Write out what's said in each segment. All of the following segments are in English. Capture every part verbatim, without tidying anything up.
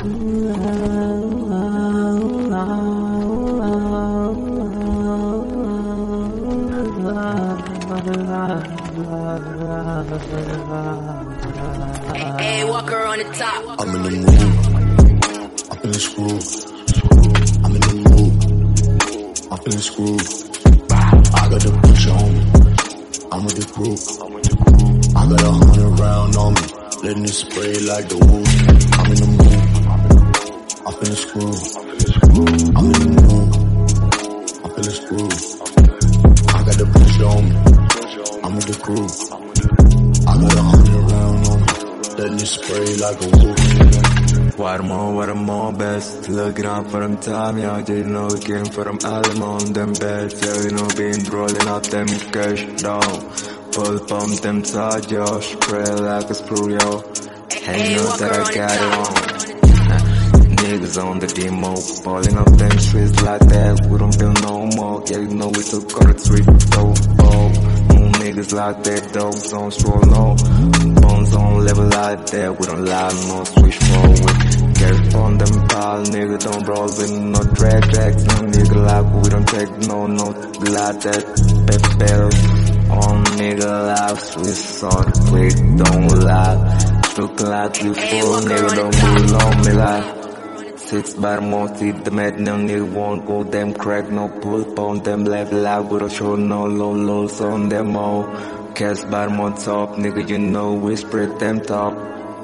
Hey, Walker on the top. I'm in the mood. I'm feeling screwed. I'm in the mood. I'm feeling screwed. I got the pressure on me. I'm with the crew. I got a hundred round on me. Letting it spray like the wood. I'm in the mood. I'm feeling screwed. I'm in the mood. I'm feeling screwed. I got the pressure on me. I'm with the crew. I got a hundred round on me. Letting it spray like a wood. Watermore, watermore best. Looking out for them time, yeah, I didn't know looking for them album on them beds. Yeah, you know, been rolling out them cash down. Pull from them side, yo, spray like a screw, yo. Hey, know that I got it on. Niggas on the demo, falling up them streets like that. We don't build no more, yeah, you know we took all the street, so, oh. Niggas like that, dogs on stroll low. Bones on level like that, we don't lie, no switch forward. Carry on them pile, nigga, don't roll with no drag tracks. No nigga like we don't take no, no, like that. Pepper on nigga life, Swiss on the quick, don't lie. Look like you fool, nigga, don't move on me like. Six by the more teeth, the mad no nigga won't go them crack, no pull up on them left like we don't show no low lows on them all. Cast bottom on top, nigga, you know we spread them top.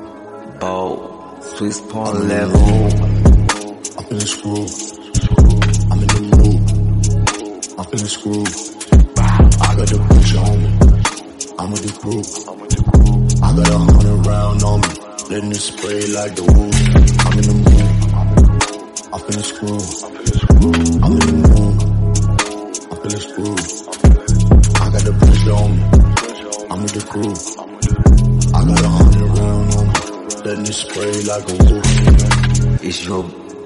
Bow, Swiss pawn level. I'm feeling screwed. I'm in the mood. I'm feeling screwed. I got the pressure on me. I'm with the crew. I got a hundred round on me. Letting it spray like the wood. I'm in the mood. I'm feeling screwed. I'm in the mood. I'm feeling screwed. I got the pressure on me. I'm with the crew. I got a hundred round on me. Letting it spray like a wood. It's your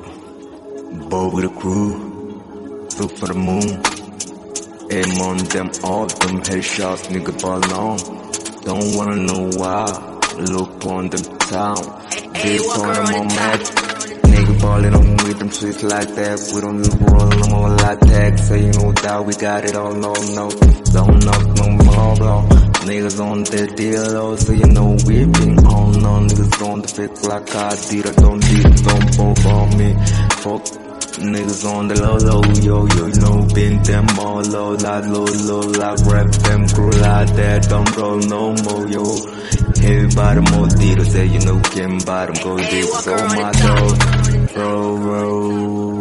boy with the crew. Look for the moon. Aim on them all, them headshots, nigga ballin' on. Don't wanna know why. Look on them town. This on them on magic. Nigga ballin' on with them streets like that. We don't roll no more like that. Say you know that we got it all, no, no. Don't knock no more, bro. Niggas on the deal, oh, so you know we been on, no. Niggas on the fix like I did, I don't did it, don't fall on me. Fuck, niggas on the low, low, yo, yo, you know, been them all low, like low, low, like rap them crew like that, don't roll no more, yo. Everybody more deal, say you know, can buy them, go deep, so my dog. Roll, roll.